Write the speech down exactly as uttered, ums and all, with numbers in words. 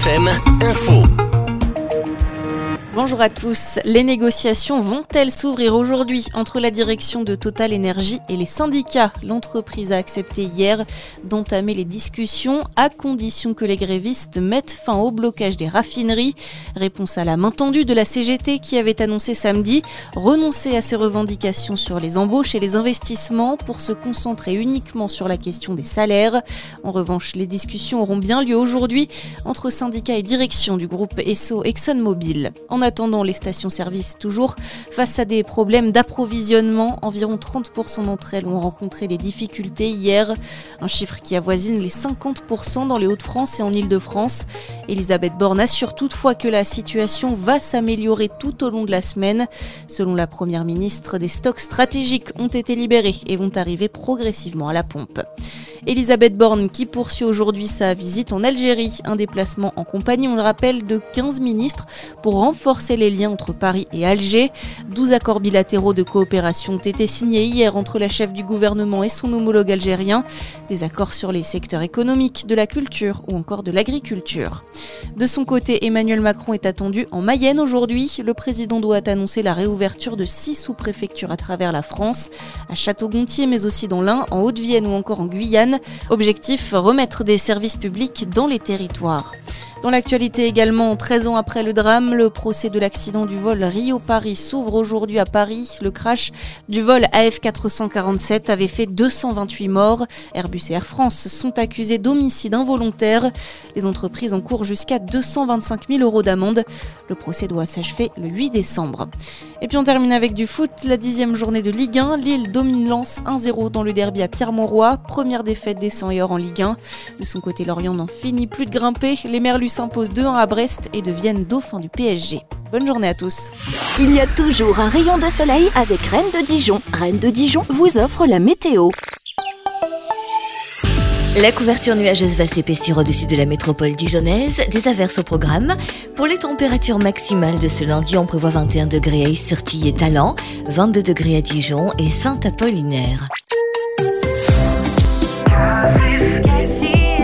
F M Info. Bonjour à tous. Les négociations vont-elles s'ouvrir aujourd'hui entre la direction de Total Énergie et les syndicats ? L'entreprise a accepté hier d'entamer les discussions à condition que les grévistes mettent fin au blocage des raffineries. Réponse à la main tendue de la C G T qui avait annoncé samedi renoncer à ses revendications sur les embauches et les investissements pour se concentrer uniquement sur la question des salaires. En revanche, les discussions auront bien lieu aujourd'hui entre syndicats et direction du groupe Esso ExxonMobil. En attendant, les stations-service toujours face à des problèmes d'approvisionnement. Environ trente pour cent d'entre elles ont rencontré des difficultés hier, un chiffre qui avoisine les cinquante pour cent dans les Hauts-de-France et en Île-de-France. Elisabeth Borne assure toutefois que la situation va s'améliorer tout au long de la semaine. Selon la Première ministre, des stocks stratégiques ont été libérés et vont arriver progressivement à la pompe. Elisabeth Borne qui poursuit aujourd'hui sa visite en Algérie, un déplacement en compagnie, on le rappelle, de quinze ministres pour renforcer les liens entre Paris et Alger. douze accords bilatéraux de coopération ont été signés hier entre la chef du gouvernement et son homologue algérien. Des accords sur les secteurs économiques, de la culture ou encore de l'agriculture. De son côté, Emmanuel Macron est attendu en Mayenne aujourd'hui. Le président doit annoncer la réouverture de six sous-préfectures à travers la France, à Château-Gontier mais aussi dans l'Ain, en Haute-Vienne ou encore en Guyane. Objectif, remettre des services publics dans les territoires. Dans l'actualité également, treize ans après le drame, le procès de l'accident du vol Rio-Paris s'ouvre aujourd'hui à Paris. Le crash du vol A F quatre cent quarante-sept avait fait deux cent vingt-huit morts. Airbus et Air France sont accusés d'homicide involontaire. Les entreprises encourent jusqu'à deux cent vingt-cinq mille euros d'amende. Le procès doit s'achever le huit décembre. Et puis on termine avec du foot. La dixième journée de Ligue un. Lille domine Lens un zéro dans le derby à Pierre-Mauroy. Première défaite des cent et or en Ligue un. De son côté, Lorient n'en finit plus de grimper. Les Merlus s'imposent deux un à Brest et deviennent dauphins du P S G. Bonne journée à tous. Il y a toujours un rayon de soleil avec Rennes de Dijon. Rennes de Dijon vous offre la météo. La couverture nuageuse va s'épaissir au-dessus de la métropole dijonnaise. Des averses au programme. Pour les températures maximales de ce lundi, on prévoit vingt et un degrés à Is-sur-Tille et Talent, vingt-deux degrés à Dijon et Saint-Apollinaire.